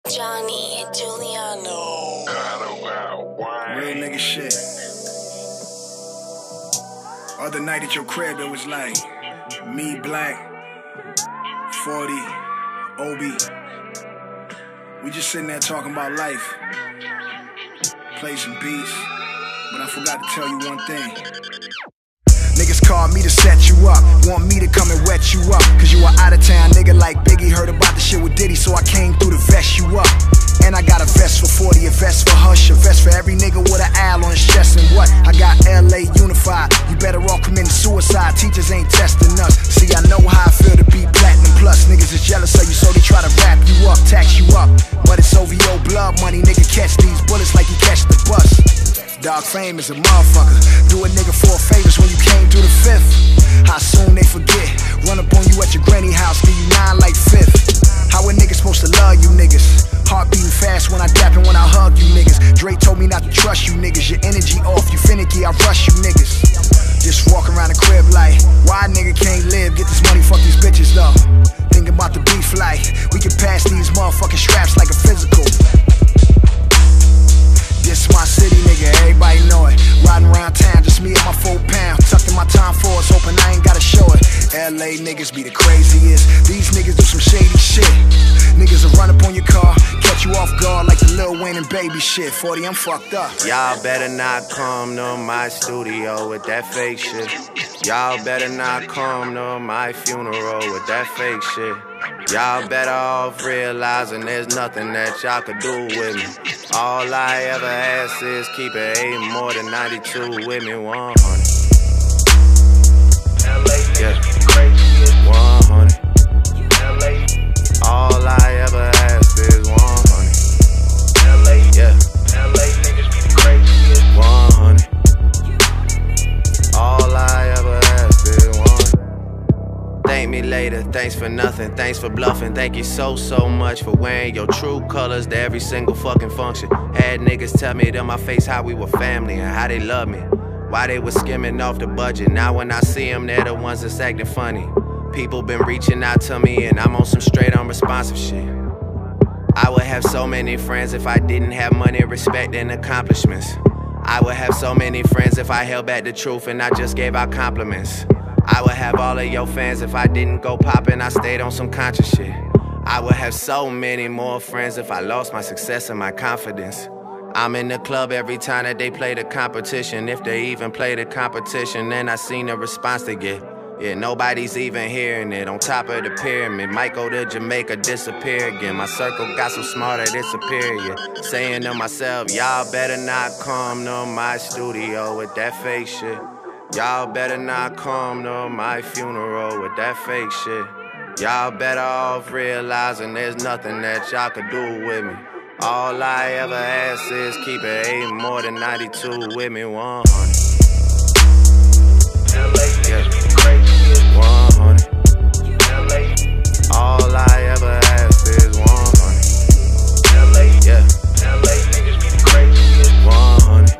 Johnny Giuliano. Real nigga shit. Other night at your crib, it was like me, Black, 40, Obi. We just sitting there talking about life. Play some beats, but I forgot to tell you one thing. Niggas called me to set you up, want me to come and wet you up, cause you a out of town nigga like Biggie. Heard about the shit with Diddy, so I came through to vest you up. And I got a vest for 40, a vest for Hush, a vest for every nigga with an owl on his chest. And what? I got LA unified, you better all committing suicide. Teachers ain't testing us, see I know how I feel to be platinum plus. Niggas is jealous of you, so they try to wrap you up, tax you up. But it's OVO blood money, nigga, catch these bullets like you catch the bus. Dog fame is a motherfucker, do a nigga 4 favors when you came through the 5th. How soon they forget, run up on you at your granny house, give you 9 like 5th. How a nigga supposed to love you niggas? Heart beating fast when I dap and when I hug you niggas. Dre told me not to trust you niggas, your energy off, you finicky, I rush you niggas. Just walk around the crib like, why a nigga can't live, get this money, fuck these bitches though. Thinking about the beef like, we can pass these motherfucking straps like a physical. This my city, nigga, everybody know it. Riding around town, just me and my 4 pound. Tucked in my time force, hoping I ain't gotta show it. LA niggas be the craziest. These niggas do some shady shit. Niggas will run up on your car, catch you off guard like the Lil Wayne and Baby shit. 40, I'm fucked up. Y'all better not come to my studio with that fake shit. Y'all better not come to my funeral with that fake shit. Y'all better off realizing there's nothing that y'all could do with me. All I ever ask is keep it 8 more than 92 with me, 100. Yeah, 100. All I ever ask is 100. Yeah, 100. All I ever ask is 100. Thank me later, thanks for nothing, thanks for bluffing. Thank you so much for wearing your true colors to every single fucking function. Had niggas tell me to my face how we were family and how they love me, why they was skimming off the budget. Now when I see them, they're the ones that's acting funny. People been reaching out to me and I'm on some straight unresponsive shit. I would have so many friends if I didn't have money, respect, and accomplishments. I would have so many friends if I held back the truth and I just gave out compliments. I would have all of your fans if I didn't go poppin', I stayed on some conscious shit. I would have so many more friends if I lost my success and my confidence. I'm in the club every time that they play the competition, if they even play the competition, then I seen the response they get. Yeah, nobody's even hearing it. On top of the pyramid, might go to Jamaica, disappear again. My circle got so smart that it's superior. Saying to myself, y'all better not come to my studio with that fake shit. Y'all better not come to my funeral with that fake shit. Y'all better off realizing there's nothing that y'all could do with me. All I ever ask is keep it 8 more than 92 with me, 100. Yeah, 100. All I ever ask is 100. Yeah, 100.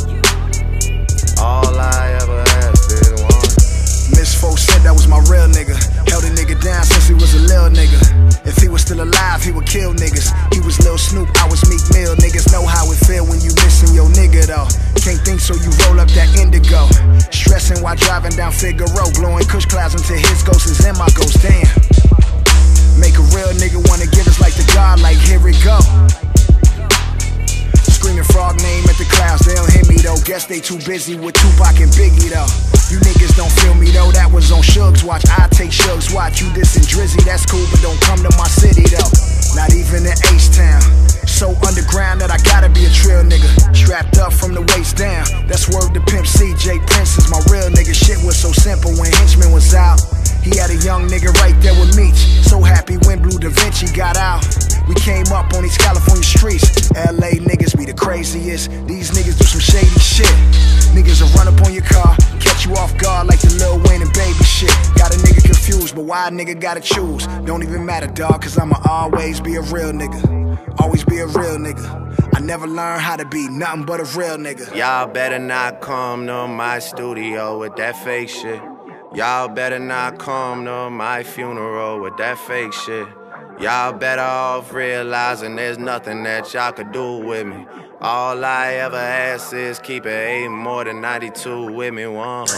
All I ever asked is 100. Miss Folk said that was my real nigga. Held a nigga down since he was a lil nigga. If he was still alive, he would kill niggas. He was Lil Snoop, I was Meek Mill. Niggas know how it feel when you missing your nigga though. Can't think so you roll up that indigo. Stressing while driving down Figaro. Blowing kush clouds until his ghost is in my ghost, damn. Make a real nigga wanna get us like the God, like here we go. Screaming frog name at the clouds, they don't hear me though. Guess they too busy with Tupac and Biggie though. You niggas don't feel me though, that was on Shug's watch. I take Shug's watch, you dissing Drizzy, that's cool, but don't come to my city though. Not even in H-Town. So underground that I gotta be a trill nigga. Strapped up from the waist down, that's word to Pimp C. J Prince is my real nigga. Shit was so simple when Henchman was out. He had a young nigga right there with Meech. So happy when Blue Da Vinci got out. We came up on these California streets. LA niggas be the craziest. These niggas do some shady shit. Niggas will run up on your car, catch you off guard like the Lil Wayne and Baby shit. Got a nigga confused, but why a nigga gotta choose? Don't even matter, dog, cause I'ma always be a real nigga. Always be a real nigga. I never learned how to be nothing but a real nigga. Y'all better not come to my studio with that fake shit. Y'all better not come to my funeral with that fake shit. Y'all better off realizing there's nothing that y'all could do with me. All I ever ask is keep it 8 more than 92 with me, 100.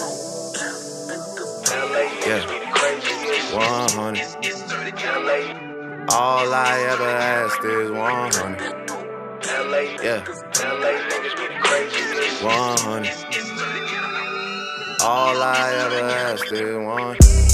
Yeah, 100. All I ever asked is 100. Yeah, 100. All I ever asked is 100.